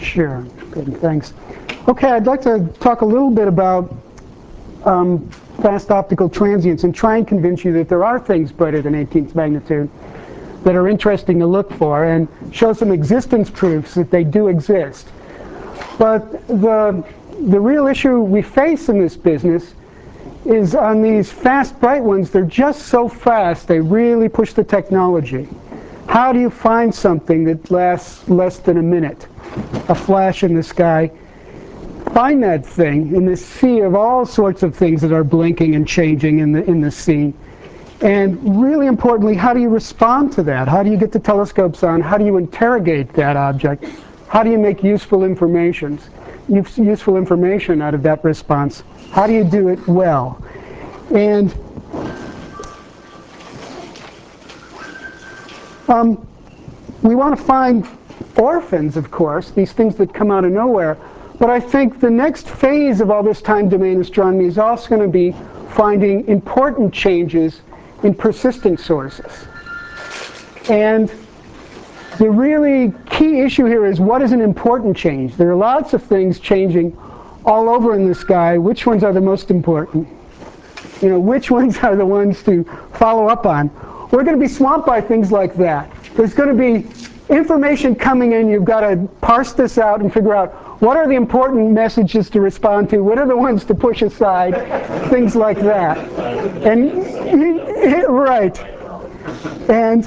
Sure. Good, thanks. Okay, I'd like to talk a little bit about fast optical transients and try and convince you that there are things brighter than 18th magnitude that are interesting to look for, and show some existence proofs that they do exist. But the real issue we face in this business is on these fast, bright ones, they're just so fast, they really push the technology. How do you find something that lasts less than a minute? A flash in the sky. Find that thing in this sea of all sorts of things that are blinking and changing in the scene. And really importantly, how do you respond to that? How do you get the telescopes on? How do you interrogate that object? How do you make useful information out of that response? How do you do it well? And we want to find orphans, of course, these things that come out of nowhere. But I think the next phase of all this time domain astronomy is also going to be finding important changes in persistent sources. And the really key issue here is, what is an important change? There are lots of things changing all over in the sky. Which ones are the most important? You know, which ones are the ones to follow up on? We're going to be swamped by things like that. There's going to be information coming in. You've got to parse this out and figure out what are the important messages to respond to, what are the ones to push aside, things like that. And right. And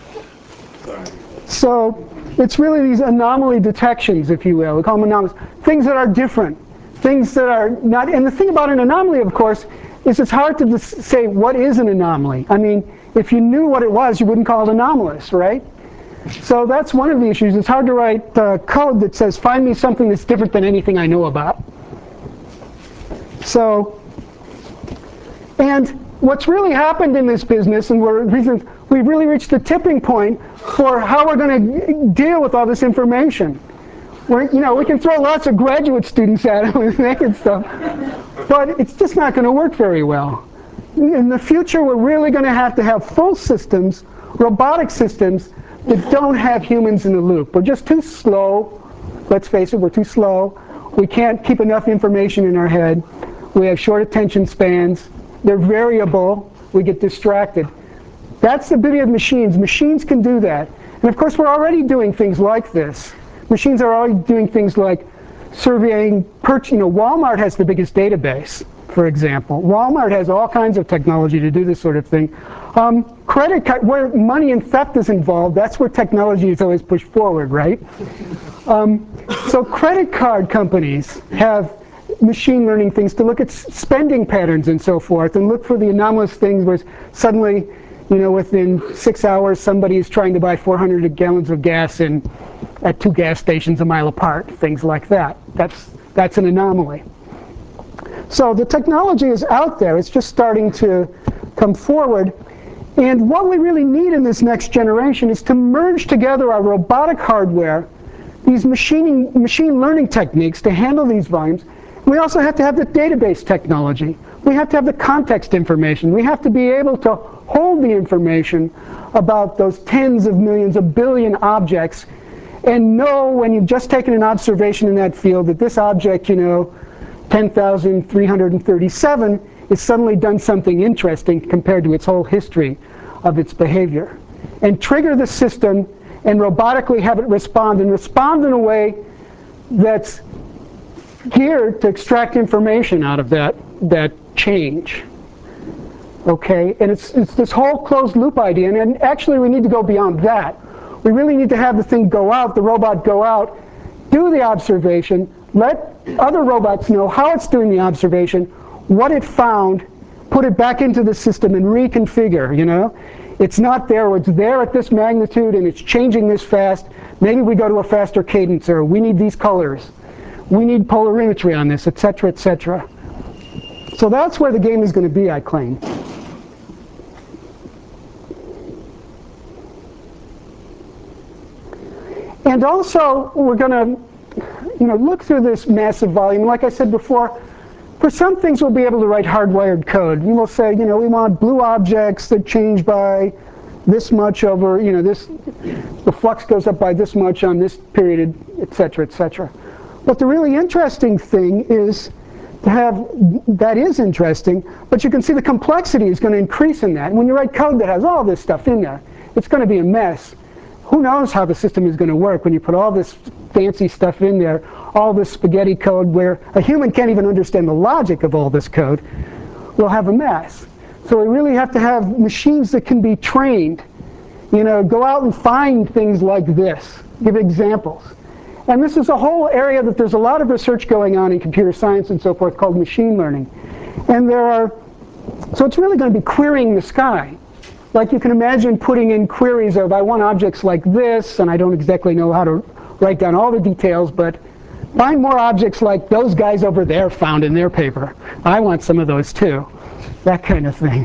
so it's really these anomaly detections, if you will. We call them anomalies. Things that are different. Things that are not. And the thing about an anomaly, of course, is it's hard to say what is an anomaly. I mean, if you knew what it was, you wouldn't call it anomalous, right? So that's one of the issues. It's hard to write code that says, find me something that's different than anything I know about. So, and what's really happened in this business, and we've really reached the tipping point for how we're going to deal with all this information. We can throw lots of graduate students at it with naked stuff, but it's just not going to work very well. In the future, we're really going to have full systems, robotic systems, that don't have humans in the loop. We're just too slow. Let's face it, we're too slow. We can't keep enough information in our head. We have short attention spans. They're variable. We get distracted. That's the beauty of machines. Machines can do that. And of course, we're already doing things like this. Machines are already doing things like surveying Walmart has the biggest database, for example. Walmart has all kinds of technology to do this sort of thing. Credit card, where money and theft is involved, that's where technology is always pushed forward, right? So credit card companies have machine learning things to look at spending patterns and so forth, and look for the anomalous things where suddenly, within 6 hours, somebody is trying to buy 400 gallons of gas at 2 gas stations a mile apart, things like that. That's an anomaly. So the technology is out there. It's just starting to come forward. And what we really need in this next generation is to merge together our robotic hardware, these machine learning techniques to handle these volumes. We also have to have the database technology. We have to have the context information. We have to be able to hold the information about those tens of millions, a billion objects, and know when you've just taken an observation in that field that this object, 10,337, is suddenly done something interesting compared to its whole history of its behavior. And trigger the system and robotically have it respond, and respond in a way that's geared to extract information out of that change. Okay, and it's this whole closed loop idea, and actually we need to go beyond that. We really need to have the thing go out, the robot go out, do the observation, let other robots know how it's doing the observation, what it found, put it back into the system and reconfigure, It's not there, or it's there at this magnitude and it's changing this fast. Maybe we go to a faster cadence, or we need these colors. We need polarimetry on this, etc., etc. So that's where the game is going to be, I claim. And also, we're going to look through this massive volume. Like I said before, for some things we'll be able to write hardwired code. We will say, we want blue objects that change by this much over, the flux goes up by this much on this period, et cetera, et cetera. But the really interesting thing is to have, that is interesting, but you can see the complexity is going to increase in that. And when you write code that has all this stuff in there, it's going to be a mess. Who knows how the system is going to work when you put all this fancy stuff in there, all this spaghetti code where a human can't even understand the logic of all this code. We'll have a mess. So we really have to have machines that can be trained. Go out and find things like this. Give examples. And this is a whole area that there's a lot of research going on in computer science and so forth called machine learning. And so it's really going to be querying the sky. Like you can imagine putting in queries of, I want objects like this, and I don't exactly know how to write down all the details, but find more objects like those guys over there found in their paper. I want some of those too. That kind of thing.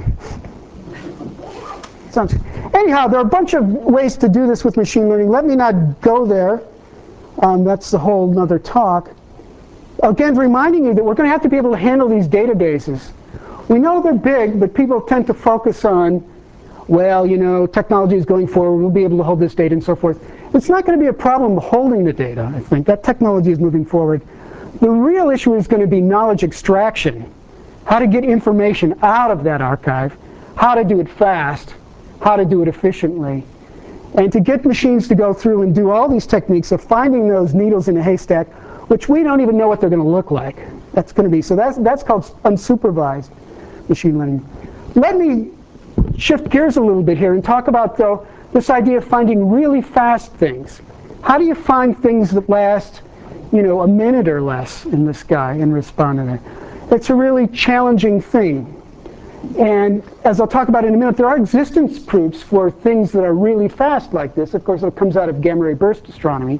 Anyhow, there are a bunch of ways to do this with machine learning. Let me not go there. That's a whole other talk. Again, reminding you that we're going to have to be able to handle these databases. We know they're big, but people tend to focus on, well, technology is going forward, we'll be able to hold this data and so forth. It's not going to be a problem holding the data, I think. That technology is moving forward. The real issue is going to be knowledge extraction. How to get information out of that archive, how to do it fast, how to do it efficiently. And to get machines to go through and do all these techniques of finding those needles in a haystack, which we don't even know what they're going to look like. That's going to be, so that's called unsupervised machine learning. Let me shift gears a little bit here and talk about, though, this idea of finding really fast things. How do you find things that last, a minute or less in the sky and respond to that? It's a really challenging thing. And as I'll talk about in a minute, there are existence proofs for things that are really fast like this. Of course, it comes out of gamma-ray burst astronomy.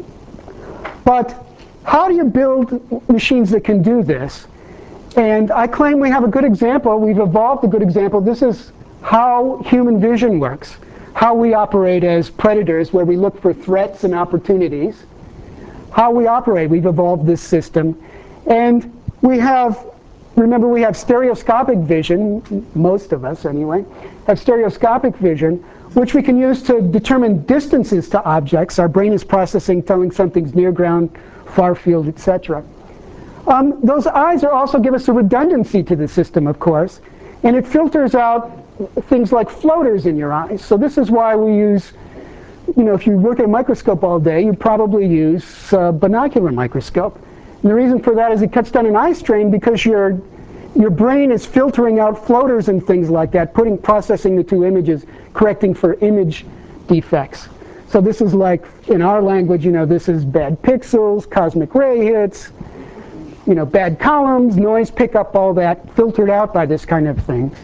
But how do you build machines that can do this? And I claim we have a good example. We've evolved a good example. This is how human vision works, how we operate as predators, where we look for threats and opportunities. How we operate, we've evolved this system. And we have, remember, we have stereoscopic vision, most of us anyway, have stereoscopic vision, which we can use to determine distances to objects. Our brain is processing, telling something's near ground, far field, etc. Those eyes also give us a redundancy to the system, of course, and it filters out things like floaters in your eyes. So this is why we use, if you work at a microscope all day, you probably use a binocular microscope. And the reason for that is it cuts down an eye strain because your brain is filtering out floaters and things like that, processing the two images, correcting for image defects. So this is like, in our language, this is bad pixels, cosmic ray hits, bad columns, noise pickup, all that filtered out by this kind of thing.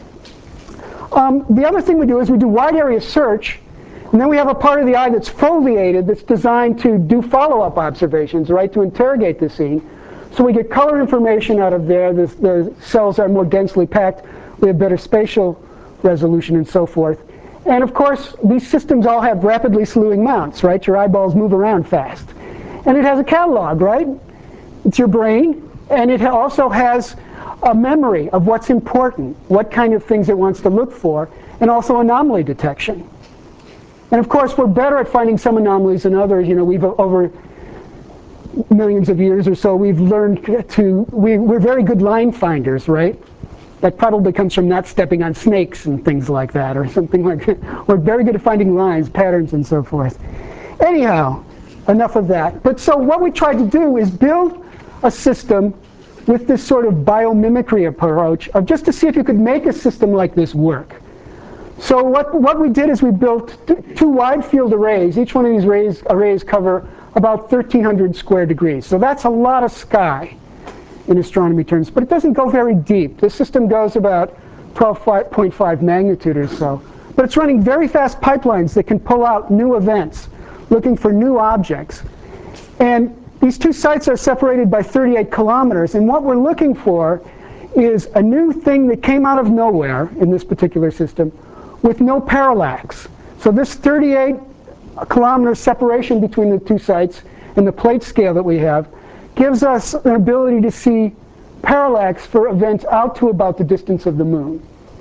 The other thing we do is we do wide area search, and then we have a part of the eye that's foveated that's designed to do follow-up observations, right, to interrogate the scene. So we get color information out of there, the cells are more densely packed, we have better spatial resolution and so forth. And of course, these systems all have rapidly slewing mounts, right? Your eyeballs move around fast. And it has a catalog, right? It's your brain, and it also has a memory of what's important, what kind of things it wants to look for, and also anomaly detection. And of course, we're better at finding some anomalies than others. We've, over millions of years or so, we've learned we're very good line finders, right? That probably comes from not stepping on snakes and things like that, or something like that. We're very good at finding lines, patterns, and so forth. Anyhow, enough of that. But so what we tried to do is build a system with this sort of biomimicry approach, of just to see if you could make a system like this work. So what we did is we built two wide field arrays. Each one of these arrays cover about 1,300 square degrees. So that's a lot of sky in astronomy terms, but it doesn't go very deep. The system goes about 12.5 magnitude or so. But it's running very fast pipelines that can pull out new events, looking for new objects. And these two sites are separated by 38 kilometers, and what we're looking for is a new thing that came out of nowhere in this particular system with no parallax. So this 38 kilometer separation between the two sites and the plate scale that we have gives us an ability to see parallax for events out to about the distance of the moon.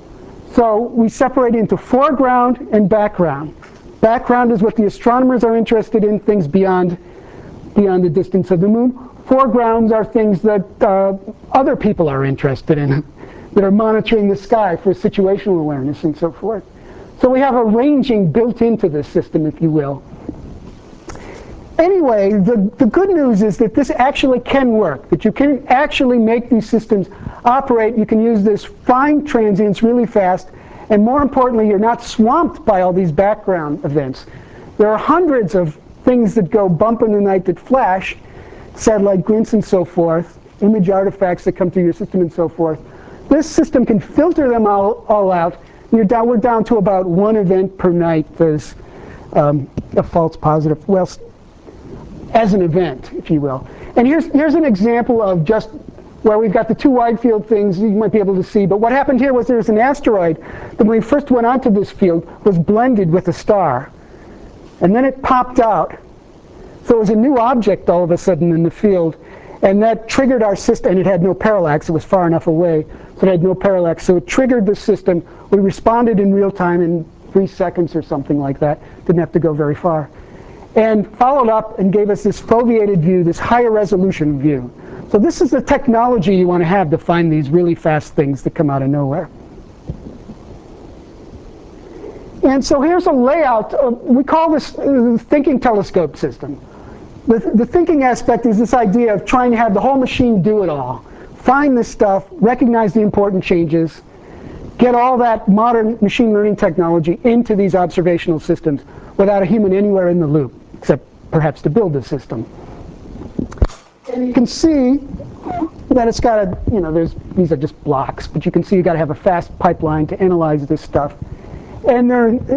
So we separate into foreground and background. Background is what the astronomers are interested in, things beyond the distance of the moon. Foregrounds are things that other people are interested in, that are monitoring the sky for situational awareness and so forth. So we have a ranging built into this system, if you will. Anyway, the good news is that this actually can work, that you can actually make these systems operate. You can use this, find transients really fast, and more importantly, you're not swamped by all these background events. There are hundreds of things that go bump in the night that flash, satellite glints and so forth, image artifacts that come through your system and so forth. This system can filter them all out. We're down to about one event per night that's a false positive. Well, as an event, if you will. And here's an example of just where we've got the two wide field things you might be able to see. But what happened here was there's an asteroid that when we first went onto this field was blended with a star. And then it popped out. So it was a new object all of a sudden in the field. And that triggered our system, and it had no parallax. It was far enough away, so it had no parallax. So it triggered the system. We responded in real time in 3 seconds or something like that. Didn't have to go very far. And followed up and gave us this foveated view, this higher resolution view. So this is the technology you want to have to find these really fast things that come out of nowhere. And so here's a layout. We call this the thinking telescope system. The thinking aspect is this idea of trying to have the whole machine do it all. Find this stuff, recognize the important changes, get all that modern machine learning technology into these observational systems without a human anywhere in the loop, except perhaps to build the system. And you can see that it's got a, these are just blocks, but you can see you've got to have a fast pipeline to analyze this stuff. And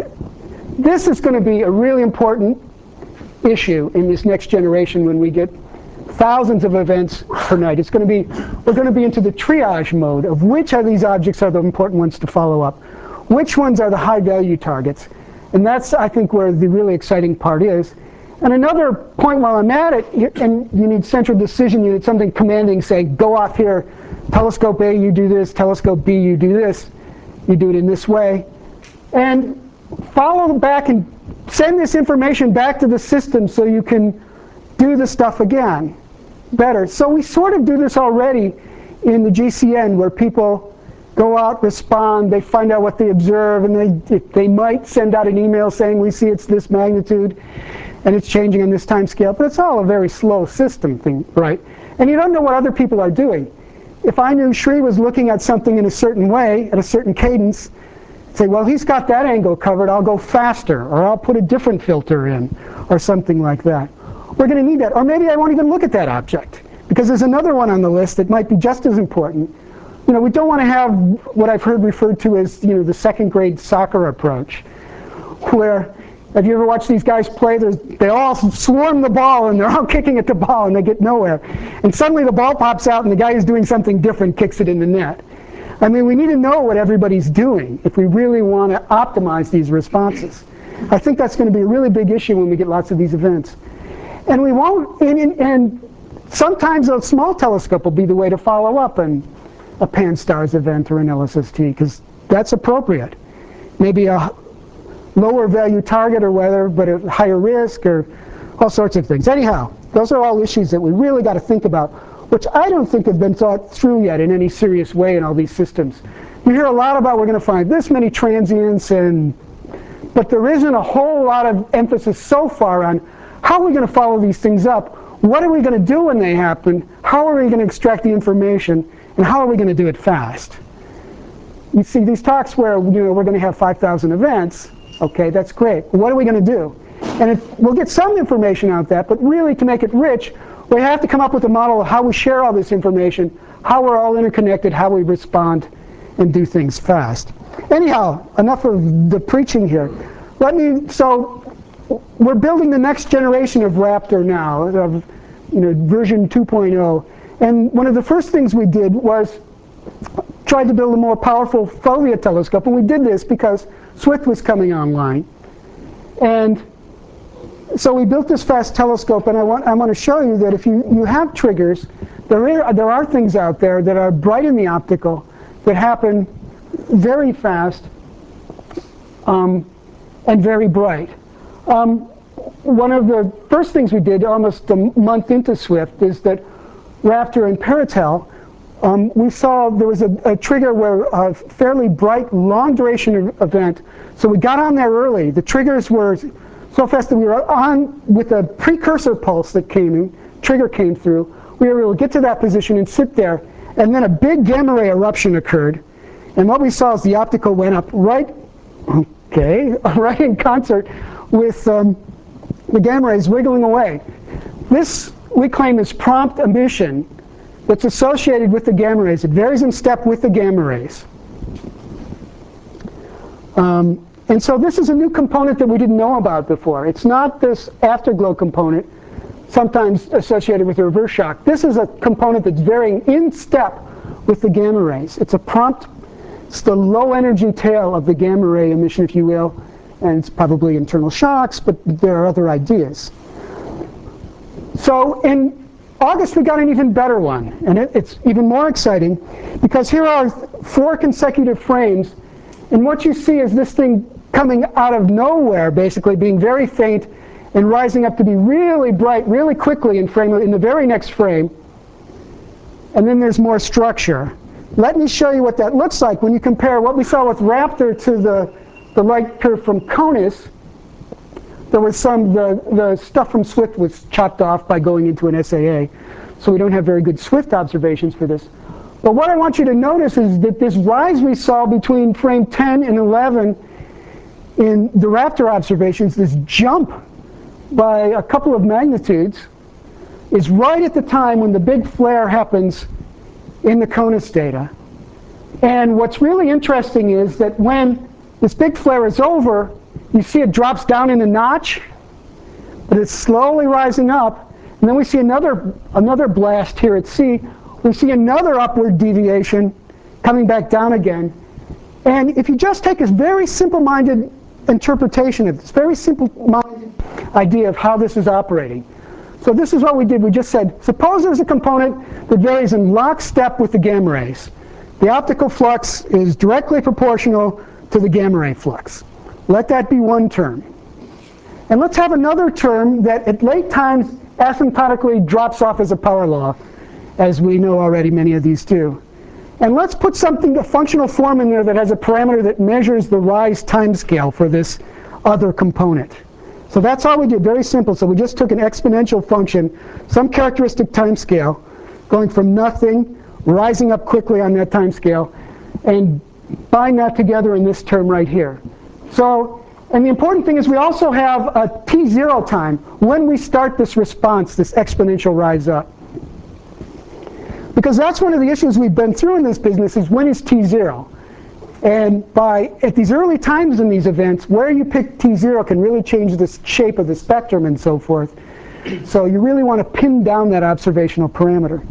this is going to be a really important issue in this next generation when we get thousands of events per night. We're going to be into the triage mode of which of these objects are the important ones to follow up, which ones are the high value targets. And that's, I think, where the really exciting part is. And another point while I'm at it, and you need central decision, you need something commanding, say, go off here, telescope A, you do this, telescope B, you do this, you do it in this way. And follow back and send this information back to the system so you can do the stuff again better. So we sort of do this already in the GCN, where people go out, respond, they find out what they observe, and they might send out an email saying, we see it's this magnitude, and it's changing on this time scale. But it's all a very slow system thing, right? And you don't know what other people are doing. If I knew Sri was looking at something in a certain way, at a certain cadence, say, well, he's got that angle covered, I'll go faster, or I'll put a different filter in, or something like that. We're going to need that. Or maybe I won't even look at that object, because there's another one on the list that might be just as important. We don't want to have what I've heard referred to as, the second grade soccer approach, where, have you ever watched these guys play? They all swarm the ball, and they're all kicking at the ball, and they get nowhere. And suddenly the ball pops out, and the guy who's doing something different kicks it in the net. I mean, we need to know what everybody's doing if we really want to optimize these responses. I think that's going to be a really big issue when we get lots of these events. And we won't, and sometimes a small telescope will be the way to follow up a Pan-STARRS event or an LSST, because that's appropriate. Maybe a lower value target or whether, but a higher risk or all sorts of things. Anyhow, those are all issues that we really got to think about, which I don't think have been thought through yet in any serious way in all these systems. You hear a lot about we're going to find this many transients, but there isn't a whole lot of emphasis so far on how are we going to follow these things up, what are we going to do when they happen, how are we going to extract the information, and how are we going to do it fast. You see these talks where we're going to have 5,000 events. Okay, that's great. What are we going to do? And we'll get some information out of that, but really to make it rich, we have to come up with a model of how we share all this information, how we're all interconnected, how we respond and do things fast. Anyhow, enough of the preaching here. So we're building the next generation of Raptor now, of version 2.0. And one of the first things we did was try to build a more powerful fovea telescope. And we did this because Swift was coming online. And so we built this fast telescope, and I want to show you that if you have triggers, there are things out there that are bright in the optical that happen very fast, and very bright. One of the first things we did almost a month into Swift is that Raptor and Paratel, we saw there was a trigger where a fairly bright, long duration event. So we got on there early. The triggers were so fast that we were on with a precursor pulse that came in, trigger came through. We were able to get to that position and sit there. And then a big gamma ray eruption occurred. And what we saw is the optical went up right in concert with the gamma rays wiggling away. This, we claim, is prompt emission that's associated with the gamma rays. It varies in step with the gamma rays. And so this is a new component that we didn't know about before. It's not this afterglow component, sometimes associated with the reverse shock. This is a component that's varying in step with the gamma rays. It's a prompt, it's the low energy tail of the gamma ray emission, if you will, and it's probably internal shocks, but there are other ideas. So in August we got an even better one, and it's even more exciting because here are 4 consecutive frames, and what you see is this thing coming out of nowhere, basically being very faint and rising up to be really bright really quickly in the very next frame. And then there's more structure. Let me show you what that looks like when you compare what we saw with Raptor to the light curve from CONUS. There was the stuff from Swift was chopped off by going into an SAA, so we don't have very good Swift observations for this. But what I want you to notice is that this rise we saw between frame 10 and 11 in the Raptor observations, this jump by a couple of magnitudes, is right at the time when the big flare happens in the CONUS data. And what's really interesting is that when this big flare is over, you see it drops down in a notch, but it's slowly rising up. And then we see another blast here at C. We see another upward deviation coming back down again. And if you just take this very simple-minded interpretation of this very simple-minded idea of how this is operating. So this is what we did. We just said, suppose there's a component that varies in lockstep with the gamma rays. The optical flux is directly proportional to the gamma ray flux. Let that be one term. And let's have another term that at late times asymptotically drops off as a power law, as we know already many of these do. And let's put something, a functional form in there that has a parameter that measures the rise timescale for this other component. So that's all we did, very simple. So we just took an exponential function, some characteristic timescale, going from nothing, rising up quickly on that timescale, and bind that together in this term right here. So, and the important thing is we also have a t0 time when we start this response, this exponential rise up. Because that's one of the issues we've been through in this business is when is t0? And at these early times in these events, where you pick t0 can really change the shape of the spectrum and so forth. So you really want to pin down that observational parameter.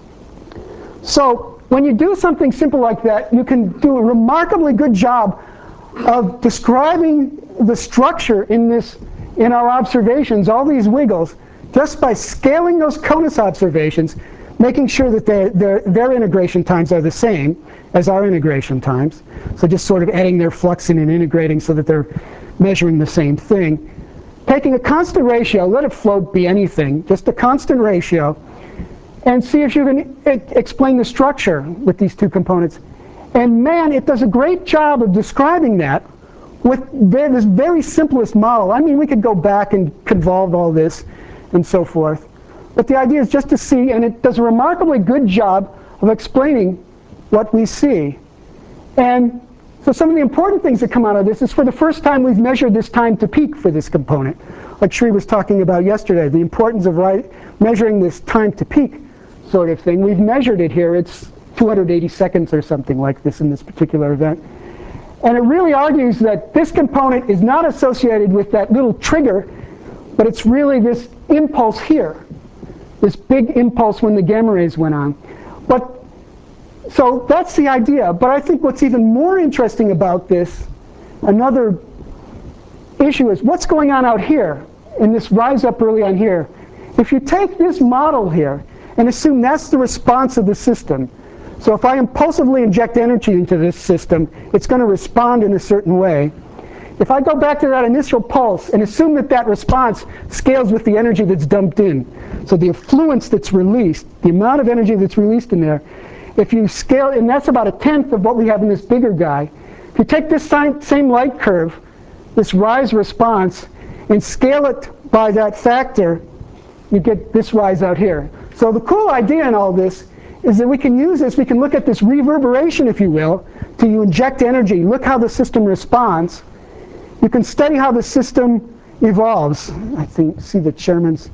So when you do something simple like that, you can do a remarkably good job of describing the structure in our observations, all these wiggles, just by scaling those CONUS observations, making sure that their integration times are the same as our integration times. So just sort of adding their flux in and integrating so that they're measuring the same thing. Taking a constant ratio, let it float be anything, just a constant ratio, and see if you can explain the structure with these two components. And man, it does a great job of describing that with this very simplest model. I mean, we could go back and convolve all this and so forth. But the idea is just to see, and it does a remarkably good job of explaining what we see. And so some of the important things that come out of this is for the first time we've measured this time to peak for this component. Like Sri was talking about yesterday, the importance of measuring this time to peak sort of thing. We've measured it here. It's 280 seconds or something like this in this particular event. And it really argues that this component is not associated with that little trigger, but it's really this impulse here, this big impulse when the gamma rays went on. So that's the idea. But I think what's even more interesting about this, another issue, is what's going on out here in this rise up early on here. If you take this model here and assume that's the response of the system, So if I impulsively inject energy into this system, it's going to respond in a certain way. If I go back to that initial pulse and assume that that response scales with the energy that's dumped in, so the effluence that's released, the amount of energy that's released in there, if you scale, and that's about 1/10 of what we have in this bigger guy, if you take this same light curve, this rise response, and scale it by that factor, you get this rise out here. So the cool idea in all this is that we can use this, we can look at this reverberation, if you will, till you inject energy. Look how the system responds. You can study how the system evolves. I see the chairman's.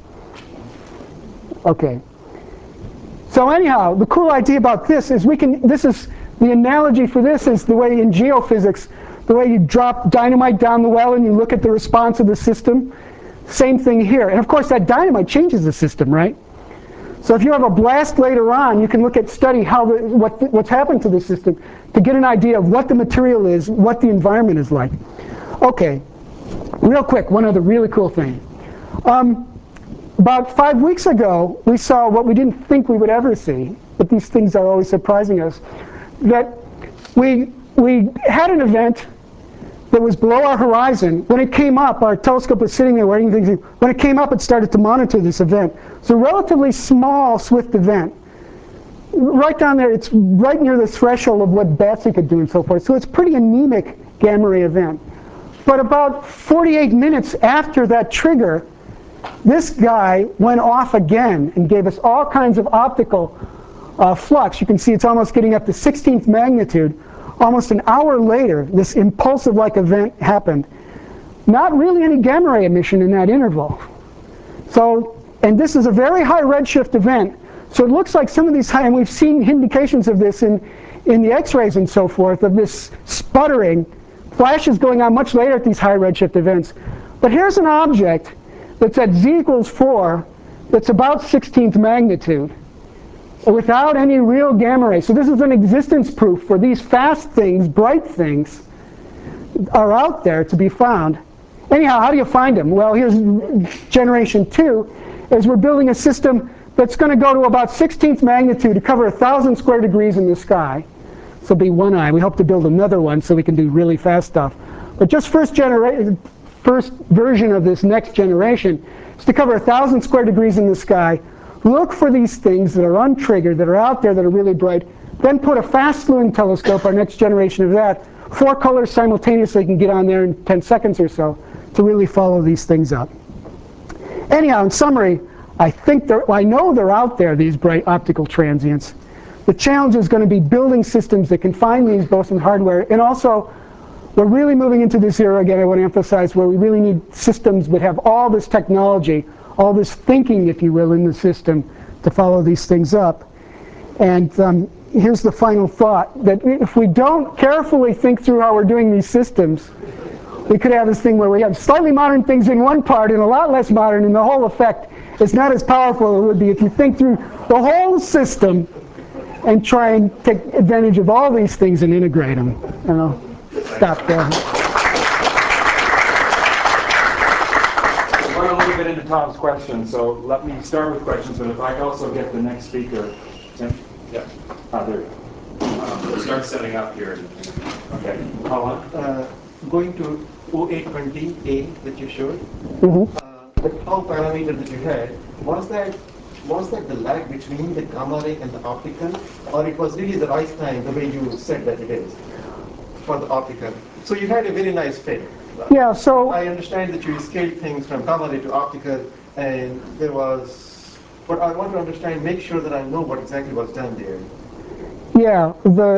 Okay. So anyhow, the cool idea about this is the analogy for this is the way in geophysics, the way you drop dynamite down the well and you look at the response of the system. Same thing here. And of course that dynamite changes the system, right? So if you have a blast later on, you can study what's happened to the system to get an idea of what the material is, what the environment is like. Okay, real quick, one other really cool thing. About 5 weeks ago, we saw what we didn't think we would ever see, but these things are always surprising us, that we had an event that was below our horizon. When it came up, our telescope was sitting there waiting. When it came up, it started to monitor this event. It's a relatively small, swift event. Right down there, it's right near the threshold of what BATSI could do and so forth. So it's a pretty anemic gamma ray event. But about 48 minutes after that trigger, this guy went off again and gave us all kinds of optical flux. You can see it's almost getting up to 16th magnitude. Almost an hour later, this impulsive-like event happened. Not really any gamma ray emission in that interval. So, and this is a very high redshift event. So it looks like some of these high, and we've seen indications of this in the X-rays and so forth, of this sputtering, flashes going on much later at these high redshift events. But here's an object that's at z equals 4, that's about 16th magnitude, without any real gamma ray. So this is an existence proof for these fast things, bright things, are out there to be found. Anyhow, how do you find them? Well, here's generation 2, is we're building a system that's going to go to about 16th magnitude to cover 1,000 square degrees in the sky. So it'll be one eye. We hope to build another one so we can do really fast stuff. But just first version of this next generation is to cover 1,000 square degrees in the sky. Look for these things that are untriggered, that are out there, that are really bright. Then put a fast slewing telescope, our next generation of that, 4 colors simultaneously can get on there in 10 seconds or so to really follow these things up. Anyhow, in summary, I know they're out there, these bright optical transients. The challenge is going to be building systems that can find these both in hardware, and also we're really moving into this era, again, I want to emphasize, where we really need systems that have all this technology, all this thinking, if you will, in the system to follow these things up. And here's the final thought, that if we don't carefully think through how we're doing these systems, we could have this thing where we have slightly modern things in one part and a lot less modern, and the whole effect is not as powerful as it would be if you think through the whole system and try and take advantage of all these things and integrate them. And I'll stop there. We're going a little bit into Tom's questions, so let me start with questions, but if I could also get the next speaker. Tim? Yeah. There. We'll start setting up here. Okay. Going to 0820A that you showed, the tau parameter that you had, was that the lag between the gamma ray and the optical, or it was really the rise time, the way you said that it is, for the optical? So you had a very nice fit. Yeah, so I understand that you scaled things from gamma ray to optical, and there was, but I want to understand, make sure that I know what exactly was done there. yeah,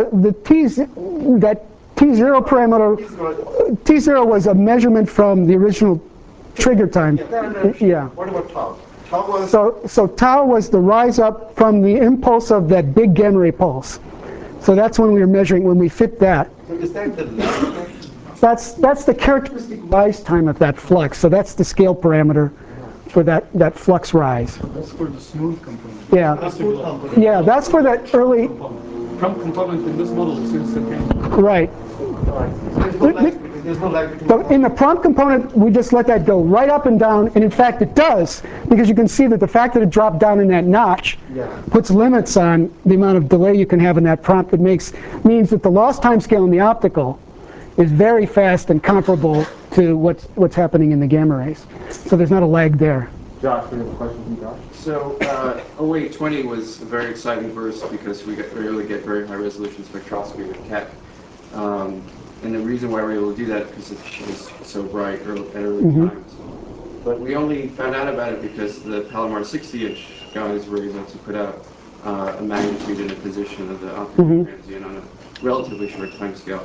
that T0 parameter, T0 was a measurement from the original trigger time. Yeah. What about tau? Tau was So tau was the rise up from the impulse of that big gamma ray pulse. So that's when we were measuring, when we fit that. So is that the lag? That's the characteristic rise time of that flux. So that's the scale parameter for that flux rise. That's for the smooth component. Yeah. The smooth component. Yeah, that's for that early. Component in this model is instantaneous. Right. So there's no lag between There's no lag between But in the prompt component, we just let that go right up and down, and in fact it does, because you can see that the fact that it dropped down in that notch puts limits on the amount of delay you can have in that prompt. It means that the loss time scale in the optical is very fast and comparable to what's happening in the gamma rays. So there's not a lag there. Josh, we have a question from Josh. So 0820 was a very exciting burst because we really get very high resolution spectroscopy with Keck. And the reason why we're able to do that is because it was so bright at early times. But we only found out about it because the Palomar 60-inch guys were able to put out a magnitude and a position of the optical transient on a relatively short time scale.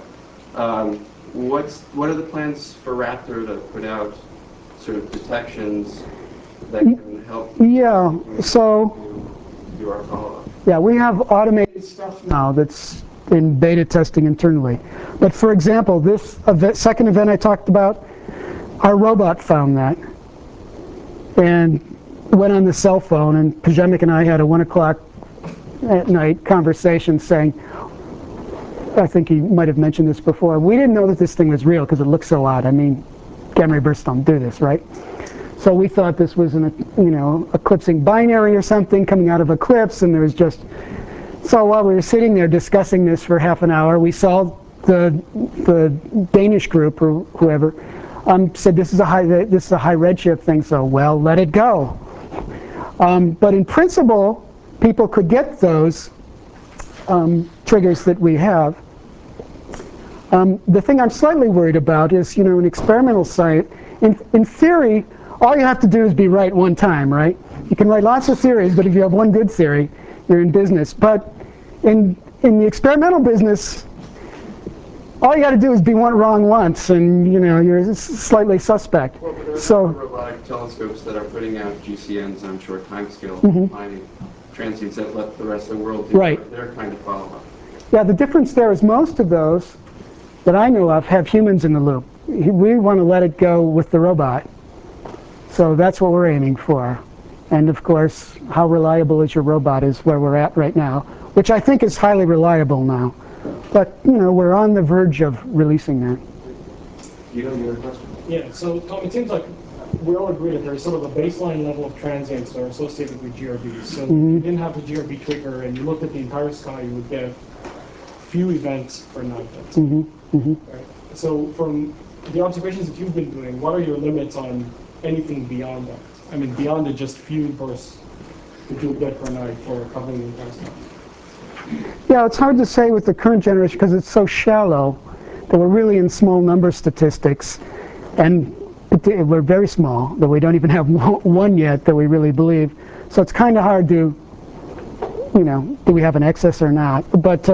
What are the plans for Raptor to put out sort of detections that can help? Yeah, so do our follow-up? Yeah, we have automated stuff now that's in beta testing internally. But for example, this second event I talked about, our robot found that and went on the cell phone, and Pajemnik and I had a 1 o'clock at night conversation saying, I think he might have mentioned this before, we didn't know that this thing was real because it looks so odd. I mean, gamma ray bursts don't do this, right? So we thought this was an, eclipsing binary or something coming out of eclipse, and there was just. So while we were sitting there discussing this for half an hour, we saw the Danish group or whoever said this is a high redshift thing. So well, let it go. But in principle, people could get those triggers that we have. The thing I'm slightly worried about is, in experimental science, in theory, all you have to do is be right one time, right? You can write lots of theories, but if you have one good theory, you're in business. But in the experimental business, all you got to do is be wrong once, and you're slightly suspect. Well, but there's so robotic telescopes that are putting out GCNs on short timescale, finding transients that let the rest of the world do their kind of follow-up. Yeah, the difference there is most of those that I know of have humans in the loop. We want to let it go with the robot. So that's what we're aiming for. And of course, how reliable is your robot is where we're at right now, which I think is highly reliable now. But, we're on the verge of releasing that. You have a question? Yeah, so Tom, it seems like we all agree that there's sort of a baseline level of transients that are associated with GRBs. So if you didn't have the GRB trigger and you looked at the entire sky, you would get few events per night. Right? So from the observations that you've been doing, what are your limits on anything beyond that? I mean, beyond the just few bursts that you would get per night for covering the entire sky. Yeah, it's hard to say with the current generation because it's so shallow that we're really in small number statistics, and we're very small, that we don't even have one yet that we really believe. So it's kind of hard to, do we have an excess or not? But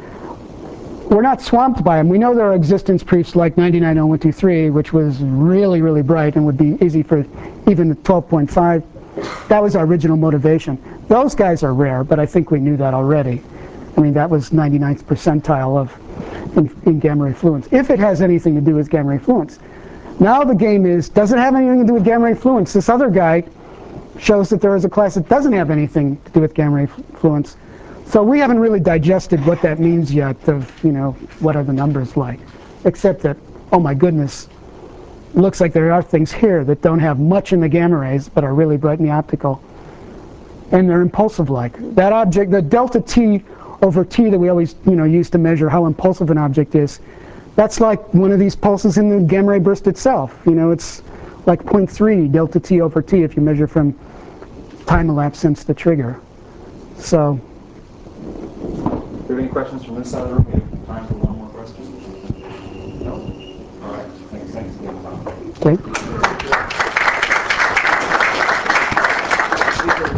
we're not swamped by them. We know there are existence proofs like 990123, which was really, really bright and would be easy for even 12.5. That was our original motivation. Those guys are rare, but I think we knew that already. I mean, that was 99th percentile in gamma ray fluence, if it has anything to do with gamma ray fluence. Now the game is, does it have anything to do with gamma ray fluence? This other guy shows that there is a class that doesn't have anything to do with gamma ray fluence. So we haven't really digested what that means yet of, what are the numbers like, except that, oh my goodness, it looks like there are things here that don't have much in the gamma rays but are really bright in the optical. And they're impulsive-like. That object, the delta T over T that we always, use to measure how impulsive an object is, that's like one of these pulses in the gamma ray burst itself. It's like 0.3 delta T over T if you measure from time elapsed since the trigger. So. Do you have any questions from this side of the room? We have time for one more question. No? All right. Thanks again, Tom. Okay.